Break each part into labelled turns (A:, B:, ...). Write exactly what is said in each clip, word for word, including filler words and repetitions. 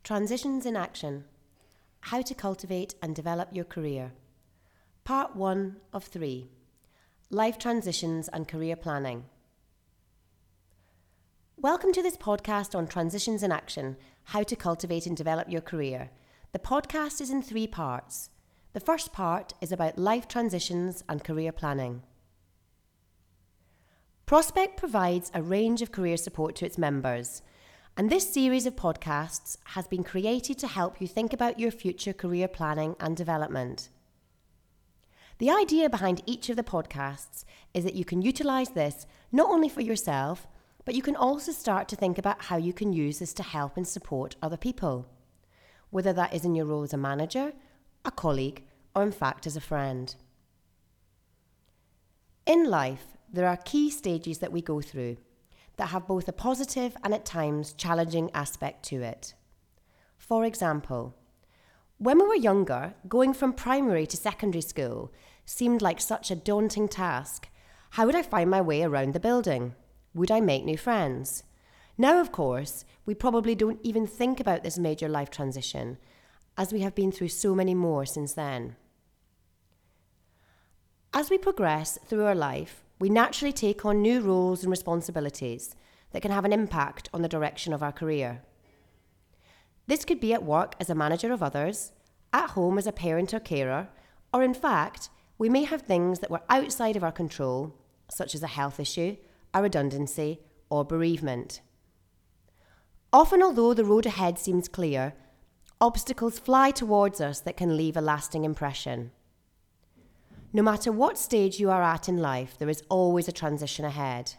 A: Transitions in Action: How to Cultivate and Develop Your Career. Part one of three. Life Transitions and Career Planning. Welcome to this podcast on Transitions in Action: How to Cultivate and Develop Your Career. The podcast is in three parts. The first part is about life transitions and career planning. Prospect provides a range of career support to its members, and this series of podcasts has been created to help you think about your future career planning and development. The idea behind each of the podcasts is that you can utilise this not only for yourself, but you can also start to think about how you can use this to help and support other people, whether that is in your role as a manager, a colleague, or in fact as a friend. In life, there are key stages that we go through that have both a positive and at times challenging aspect to it. For example, when we were younger, going from primary to secondary school seemed like such a daunting task. How would I find my way around the building? Would I make new friends? Now, of course, we probably don't even think about this major life transition, as we have been through so many more since then. As we progress through our life, we naturally take on new roles and responsibilities that can have an impact on the direction of our career. This could be at work as a manager of others, at home as a parent or carer, or in fact, we may have things that were outside of our control, such as a health issue, a redundancy, or bereavement. Often, although the road ahead seems clear, obstacles fly towards us that can leave a lasting impression. No matter what stage you are at in life, there is always a transition ahead.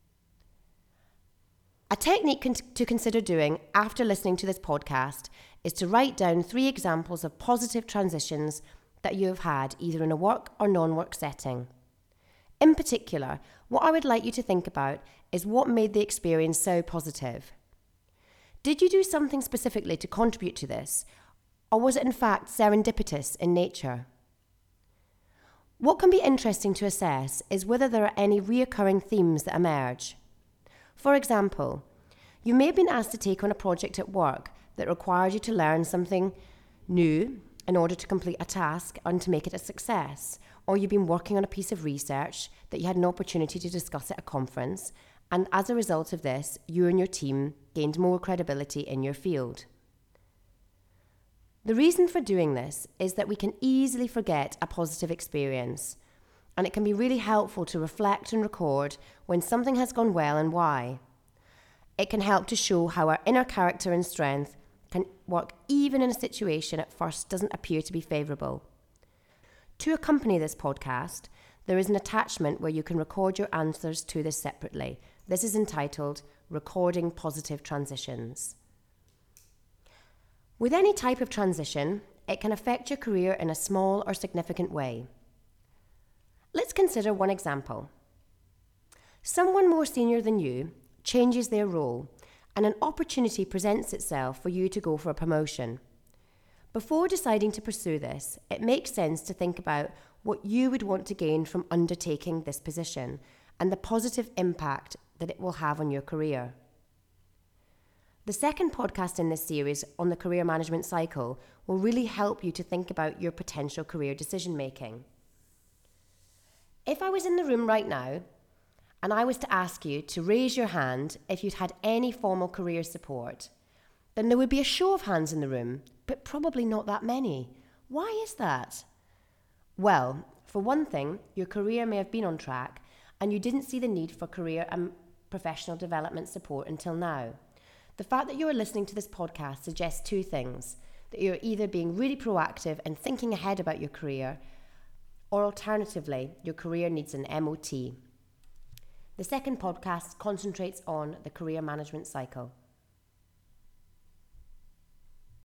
A: A technique con- to consider doing after listening to this podcast is to write down three examples of positive transitions that you have had either in a work or non-work setting. In particular, what I would like you to think about is what made the experience so positive. Did you do something specifically to contribute to this, or was it in fact serendipitous in nature? What can be interesting to assess is whether there are any reoccurring themes that emerge. For example, you may have been asked to take on a project at work that required you to learn something new in order to complete a task and to make it a success, or you've been working on a piece of research that you had an opportunity to discuss at a conference, and as a result of this, you and your team gained more credibility in your field. The reason for doing this is that we can easily forget a positive experience, and it can be really helpful to reflect and record when something has gone well and why. It can help to show how our inner character and strength can work even in a situation at first doesn't appear to be favourable. To accompany this podcast, there is an attachment where you can record your answers to this separately. This is entitled Recording Positive Transitions. With any type of transition, it can affect your career in a small or significant way. Let's consider one example. Someone more senior than you changes their role, and an opportunity presents itself for you to go for a promotion. Before deciding to pursue this, it makes sense to think about what you would want to gain from undertaking this position and the positive impact that it will have on your career. The second podcast in this series on the career management cycle will really help you to think about your potential career decision making. If I was in the room right now and I was to ask you to raise your hand if you'd had any formal career support, then there would be a show of hands in the room, but probably not that many. Why is that? Well, for one thing, your career may have been on track and you didn't see the need for career and professional development support until now. The fact that you are listening to this podcast suggests two things: that you're either being really proactive and thinking ahead about your career, or alternatively, your career needs an M O T. The second podcast concentrates on the career management cycle.